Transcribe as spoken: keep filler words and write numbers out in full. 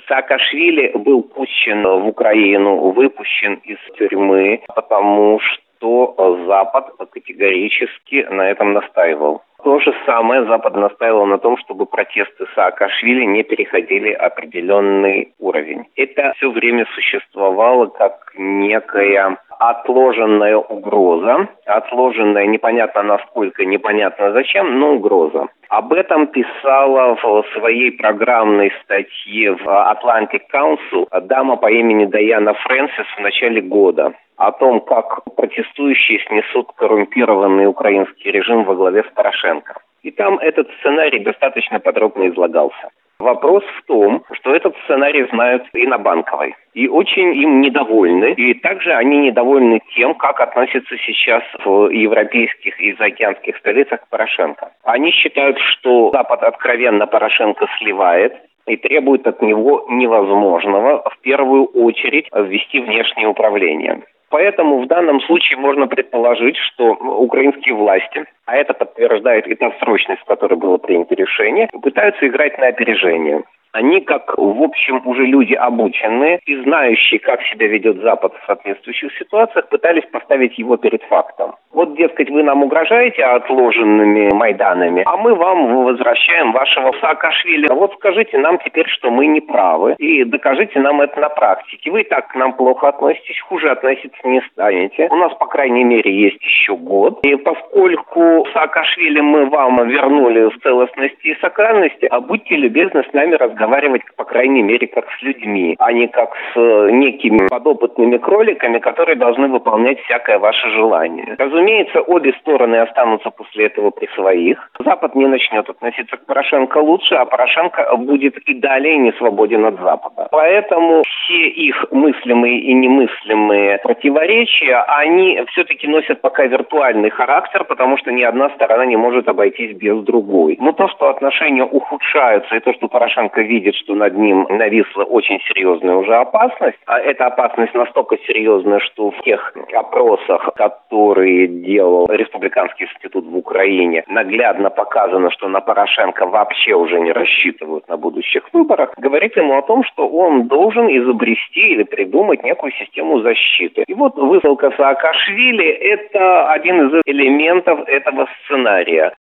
Саакашвили был пущен в Украину, выпущен из тюрьмы, потому что Запад категорически на этом настаивал. То же самое Запад настаивал на том, чтобы протесты Саакашвили не переходили определенный уровень. Это все время существовало как некая отложенная угроза, отложенная непонятно насколько, непонятно зачем, но угроза. Об этом писала в своей программной статье в Atlantic Council дама по имени Дайана Фрэнсис в начале года. О том, как протестующие снесут коррумпированный украинский режим во главе с Порошенко. И там этот сценарий достаточно подробно излагался. Вопрос в том, что этот сценарий знают и на Банковой. И очень им недовольны. И также они недовольны тем, как относятся сейчас в европейских и заокеанских столицах к Порошенко. Они считают, что Запад откровенно Порошенко сливает и требует от него невозможного в первую очередь ввести внешнее управление. Поэтому в данном случае можно предположить, что украинские власти, а это подтверждает и та срочность, в которой было принято решение, пытаются играть на опережение. Они, как, в общем, уже люди обученные и знающие, как себя ведет Запад в соответствующих ситуациях, пытались поставить его перед фактом. Вот, дескать, вы нам угрожаете отложенными Майданами, а мы вам возвращаем вашего Саакашвили. А вот скажите нам теперь, что мы не правы, и докажите нам это на практике. Вы и так к нам плохо относитесь, хуже относиться не станете. У нас, по крайней мере, есть еще год. И поскольку Саакашвили мы вам вернули в целостности и сакральности, а будьте любезны с нами разговаривать. разговаривать, по крайней мере, как с людьми, а не как с э, некими подопытными кроликами, которые должны выполнять всякое ваше желание. Разумеется, обе стороны останутся после этого при своих. Запад не начнет относиться к Порошенко лучше, а Порошенко будет и далее не свободен от Запада. Поэтому все их мыслимые и немыслимые противоречия, они все-таки носят пока виртуальный характер, потому что ни одна сторона не может обойтись без другой. Но то, что отношения ухудшаются, и то, что Порошенко видит, что над ним нависла очень серьезная уже опасность, а эта опасность настолько серьезная, что в тех опросах, которые делал Республиканский институт в Украине, наглядно показано, что на Порошенко вообще уже не рассчитывают на будущих выборах, говорит ему о том, что он должен изобрести или придумать некую систему защиты. И вот высылка Саакашвили – это один из элементов этого сценария.